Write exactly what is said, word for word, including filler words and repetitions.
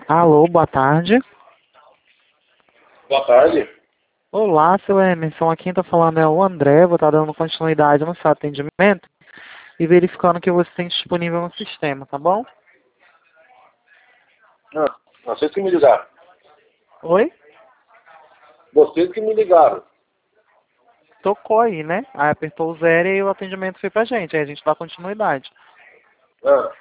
Alô, boa tarde. Boa tarde. Olá, seu Emerson. Aqui quem tá falando é o André. Vou estar dando continuidade no seu atendimento e verificando que você tem disponível no sistema, tá bom? Ah, vocês que me ligaram. Oi? Vocês que me ligaram. Tocou aí, né? Aí apertou o zero e o atendimento foi pra gente. Aí a gente dá continuidade. Ah,